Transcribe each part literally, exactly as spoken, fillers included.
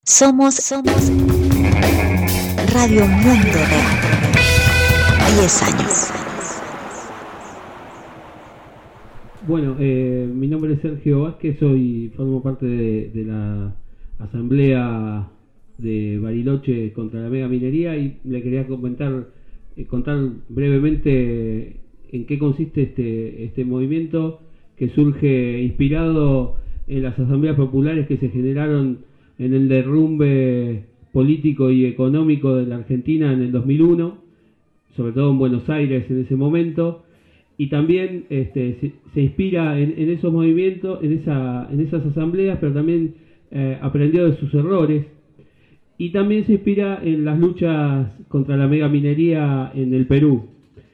Somos, somos Radio Mundo Real. diez años. Bueno, eh, mi nombre es Sergio Vázquez, soy formo parte de, de la asamblea de Bariloche contra la mega minería y le quería comentar, eh, contar brevemente en qué consiste este, este movimiento que surge inspirado en las asambleas populares que se generaron en el derrumbe político y económico de la Argentina en el dos mil uno, sobre todo en Buenos Aires en ese momento, y también este, se, se inspira en, en esos movimientos, en, esa, en esas asambleas, pero también eh, aprendió de sus errores, y también se inspira en las luchas contra la megaminería en el Perú.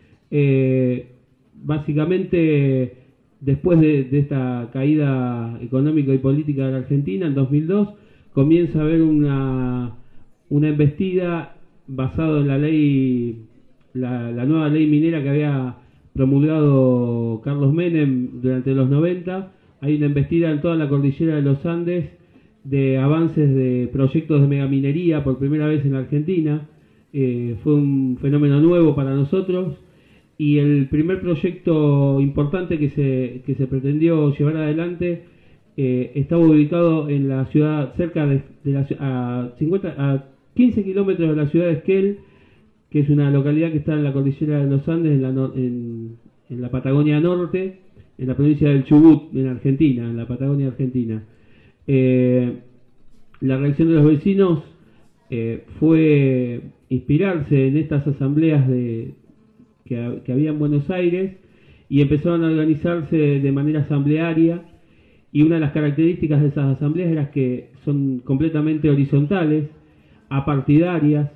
Eh, básicamente, después de, de esta caída económica y política de la Argentina, en dos mil dos, comienza a haber una, una embestida basada en la ley, la, la nueva ley minera que había promulgado Carlos Menem durante los noventa. Hay una embestida en toda la cordillera de los Andes de avances de proyectos de megaminería por primera vez en la Argentina. Eh, fue un fenómeno nuevo para nosotros y el primer proyecto importante que se, que se pretendió llevar adelante eh, estaba ubicado en la ciudad, cerca de, de la, a, cincuenta, a quince kilómetros de la ciudad de Esquel, que es una localidad que está en la cordillera de los Andes, en la, en, en la Patagonia Norte, en la provincia del Chubut, en Argentina, en la Patagonia Argentina. Eh, la reacción de los vecinos eh, fue inspirarse en estas asambleas de, que, que había en Buenos Aires y empezaron a organizarse de manera asamblearia, y una de las características de esas asambleas era que son completamente horizontales, apartidarias,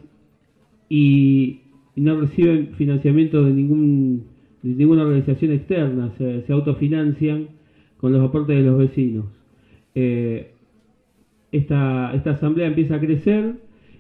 y no reciben financiamiento de, ningún, de ninguna organización externa, se, se autofinancian con los aportes de los vecinos. Eh, esta, esta asamblea empieza a crecer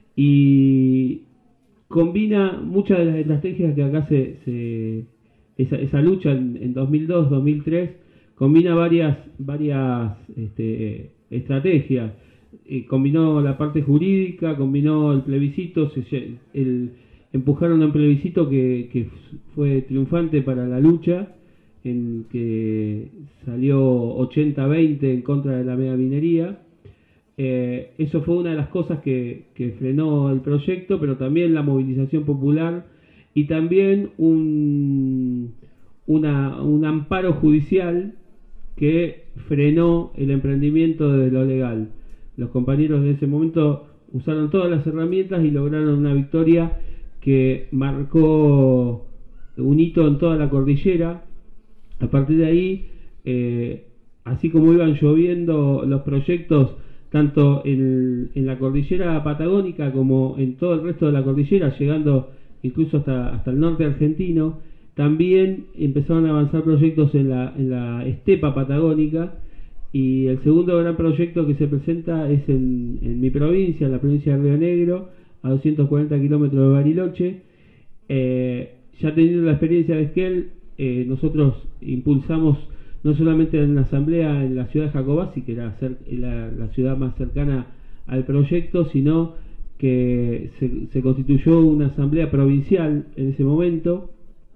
y combina muchas de las estrategias que acá se... se esa, esa lucha en, en dos mil dos, dos mil tres, combina varias, varias este, estrategias. Eh, combinó la parte jurídica, combinó el plebiscito, se, el, empujaron a un plebiscito que, que fue triunfante para la lucha, en que salió ochenta a veinte en contra de la megaminería. Eh, eso fue una de las cosas que, que frenó el proyecto, pero también la movilización popular y también un, una, un amparo judicial que frenó el emprendimiento desde lo legal. Los compañeros de ese momento usaron todas las herramientas y lograron una victoria que marcó un hito en toda la cordillera. A partir de ahí, eh, así como iban lloviendo los proyectos tanto en, en la cordillera patagónica como en todo el resto de la cordillera, llegando incluso hasta, hasta el norte argentino, también empezaron a avanzar proyectos en la, en la estepa patagónica. Y el segundo gran proyecto que se presenta es en, en mi provincia, en la provincia de Río Negro, a doscientos cuarenta kilómetros de Bariloche. Eh, ya teniendo la experiencia de Esquel, eh, nosotros impulsamos no solamente en la asamblea en la ciudad de Jacobasi, que era cer- la, la ciudad más cercana al proyecto, sino que se, se constituyó una asamblea provincial en ese momento,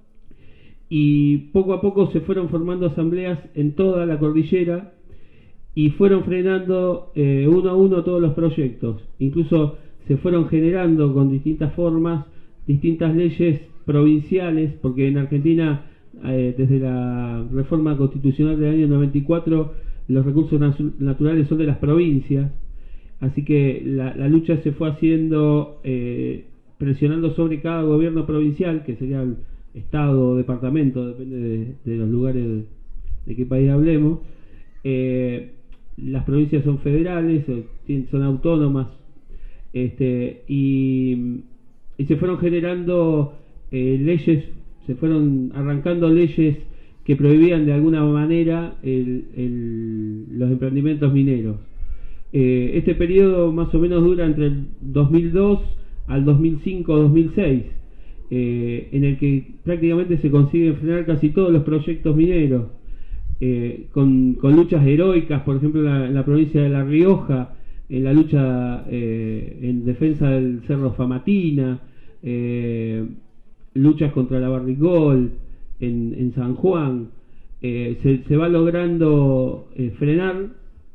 y poco a poco se fueron formando asambleas en toda la cordillera y fueron frenando eh, uno a uno todos los proyectos. Incluso se fueron generando con distintas formas distintas leyes provinciales, porque en Argentina eh, desde la reforma constitucional del año noventa y cuatro los recursos naturales son de las provincias, así que la, la lucha se fue haciendo eh, presionando sobre cada gobierno provincial, que sería el estado o departamento, depende de, de los lugares de, de qué país hablemos. Eh, las provincias son federales, son autónomas, este, y, y se fueron generando eh, leyes, se fueron arrancando leyes que prohibían de alguna manera el, el, los emprendimientos mineros. Eh, este periodo más o menos dura entre el dos mil dos al dos mil cinco dos mil seis, eh, en el que prácticamente se consiguen frenar casi todos los proyectos mineros. Eh, con, con luchas heroicas, por ejemplo en la, en la provincia de La Rioja en la lucha eh, en defensa del Cerro Famatina, eh, luchas contra la Barricol en, en San Juan. Eh, se, se va logrando eh, frenar,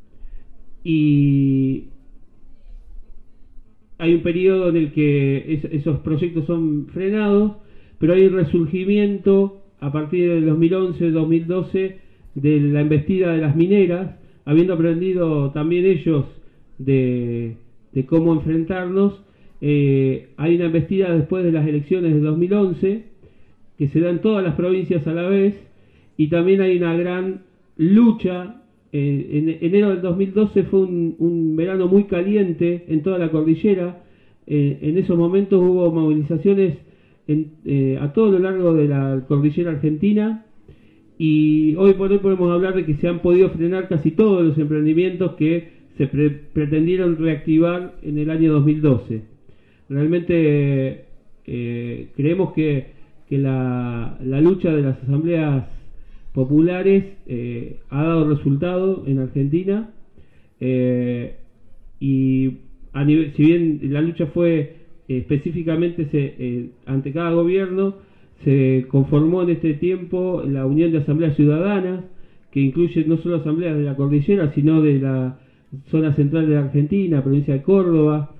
y hay un periodo en el que es, esos proyectos son frenados, pero hay un resurgimiento a partir del dos mil once dos mil doce de la embestida de las mineras, habiendo aprendido también ellos de, de cómo enfrentarnos. Eh, hay una embestida después de las elecciones de dos mil once que se da en todas las provincias a la vez, y también hay una gran lucha. Eh, en enero del dos mil doce fue un, un verano muy caliente en toda la cordillera. Eh, en esos momentos hubo movilizaciones en, eh, a todo lo largo de la cordillera argentina, y hoy por hoy podemos hablar de que se han podido frenar casi todos los emprendimientos que se pre pretendieron reactivar en el año dos mil doce. Realmente eh, creemos que, que la, la lucha de las asambleas populares eh, ha dado resultado en Argentina, eh, y a nivel, si bien la lucha fue eh, específicamente se, eh, ante cada gobierno, se conformó en este tiempo la Unión de Asambleas Ciudadanas, que incluye no solo asambleas de la cordillera, sino de la zona central de la Argentina, provincia de Córdoba,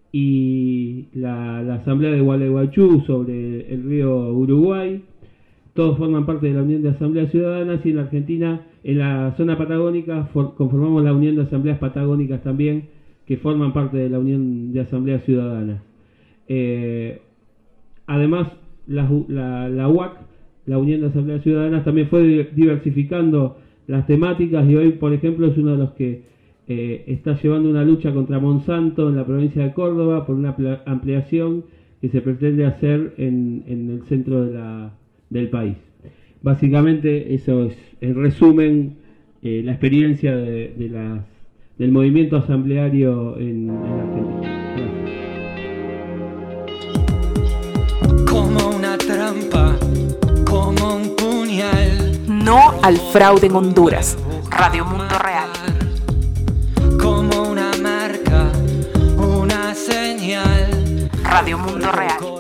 y la, la asamblea de Gualeguaychú sobre el río Uruguay. Todos forman parte de la Unión de Asambleas Ciudadanas, y en la Argentina, en la zona patagónica, conformamos la Unión de Asambleas Patagónicas también, que forman parte de la Unión de Asambleas Ciudadanas. Eh, además, la, la, la U A C, la Unión de Asambleas Ciudadanas, también fue diversificando las temáticas, y hoy, por ejemplo, es uno de los que eh, está llevando una lucha contra Monsanto en la provincia de Córdoba por una ampliación que se pretende hacer en, en el centro de la del país. Básicamente eso es, en resumen, eh, la experiencia de, de las, del movimiento asambleario en, en Argentina. Gracias. Como una trampa, como un puñal. No al fraude en Honduras. Radio Mundo Real. Como una marca, una señal. Radio Mundo Real.